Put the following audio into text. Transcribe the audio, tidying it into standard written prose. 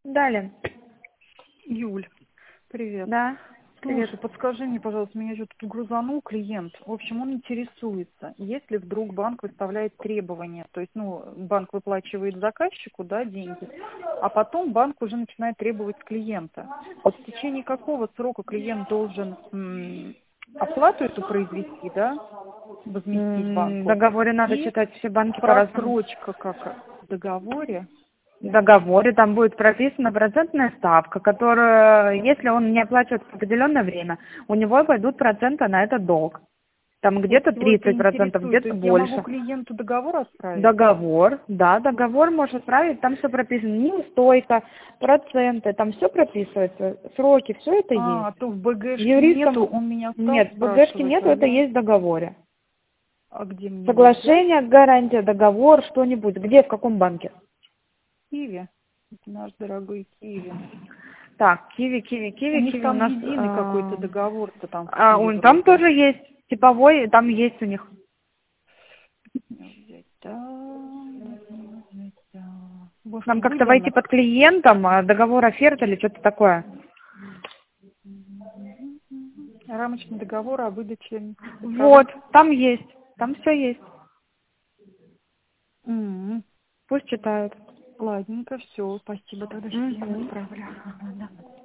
Далее. Юль, привет. Да. Привет. Слушай, подскажи мне, пожалуйста, меня что-то тут грузанул клиент. В общем, он интересуется, если вдруг банк выставляет требования, то есть, банк выплачивает заказчику, да, деньги, а потом банк уже начинает требовать с клиента. Вот в течение какого срока клиент должен оплату эту произвести, да, возместить В банку, договоре надо и читать, все банки по-разному. просрочка как в договоре. В договоре там будет прописана процентная ставка, которую, если он не оплачивает в определенное время, у него пойдут проценты на этот долг. Там Вот где-то его это 30%, интересует. То где-то есть я могу больше. клиенту договор отправить? Договор, да, договор можешь отправить, там все прописано, неустойка, проценты, там все прописывается, сроки, все это есть. А то в БГшке нету, Юристам он меня стал нет, в БГшке спрашивать, нету, а это я... есть в договоре. А где мне его взять? Соглашение, гарантия, договор, что-нибудь. Где, в каком банке? В Киеве. Это наш дорогой Киеве. Так, У них Киви у там нас... единый какой-то договор-то там в Киеве там вроде. тоже есть типовой, там есть у них. Взять, да, взять, да. Может, Нам как-то войти выданных? под клиентом, договор оферта или что-то такое. Рамочный договор о выдаче Вот, цифровых. там есть, там все есть. М. Пусть читают. Ладненько, все, спасибо, тогда сейчас я им Мгм. отправлю. Ага, да.